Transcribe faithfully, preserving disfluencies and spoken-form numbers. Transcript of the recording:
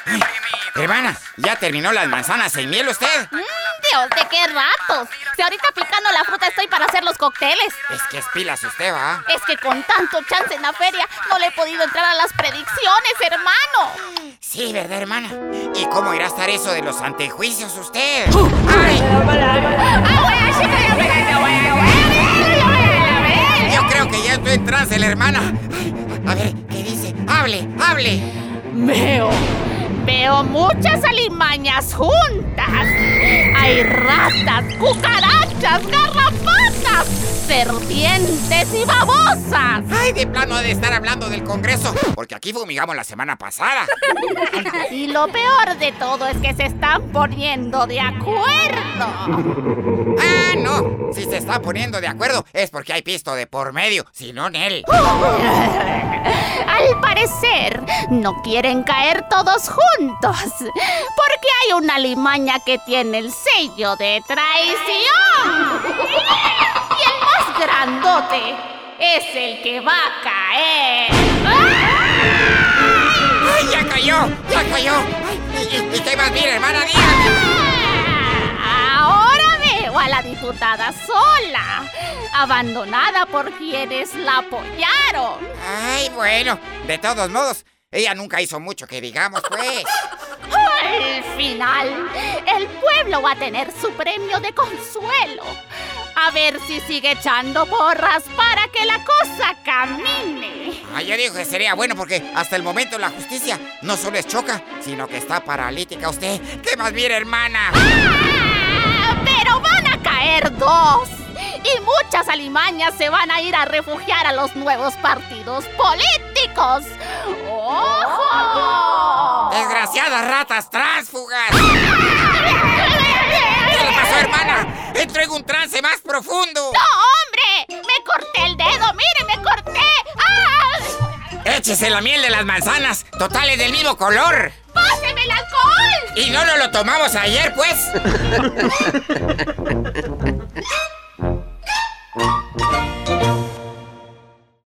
Ay, hermana, ¿ya terminó las manzanas en miel usted? Mm, Dios, ¿de qué ratos? Si ahorita picando la fruta estoy para hacer los cócteles. Es que es pilas usted, ¿va? Es que con tanto chance en la feria no le he podido entrar a las predicciones, hermano. Sí, ¿verdad, hermana? ¿Y cómo irá a estar eso de los antejuicios usted? ¡Ay! Yo creo que ya estoy en trance, la hermana. A ver, ¿qué dice? ¡Hable, hable! Veo, veo muchas alimañas juntas. Hay ratas, cucarachas, garrapatas, serpientes y babosas. Ay, de plano ha de estar hablando del Congreso, porque aquí fumigamos la semana pasada. Y lo peor de todo es que se están poniendo de acuerdo. Ah, no. Si se están poniendo de acuerdo es porque hay pisto de por medio, si no en él. Al parecer, no quieren caer todos juntos, porque hay una alimaña que tiene el sello de traición. Y el más grandote es el que va a caer. ¡Ay, ya cayó! ¡Ya cayó! Ay, ¿y, y qué más bien, hermana? Dígame. Ahora veo a la diputada sola, abandonada por quienes la apoyaron. Ay, bueno, de todos modos, ella nunca hizo mucho que digamos, pues. Al final, el pueblo va a tener su premio de consuelo. A ver si sigue echando porras para que la cosa camine. Ay, yo digo que sería bueno porque hasta el momento la justicia no solo es choca, sino que está paralítica usted. ¿Qué más bien, hermana? ¡Ah! Pero van a caer dos. Y muchas alimañas se van a ir a refugiar a los nuevos partidos políticos. ¡Ojo! ¡Desgraciadas ratas tránsfugas! ¿Qué le pasó, hermana? Entró en un trance más profundo. ¡No, hombre! ¡Me corté el dedo! ¡Mire, me corté! ¡Ah! ¡Échese la miel de las manzanas! ¡Total, es del mismo color! ¡Páseme el alcohol! ¿Y no nos lo tomamos ayer, pues?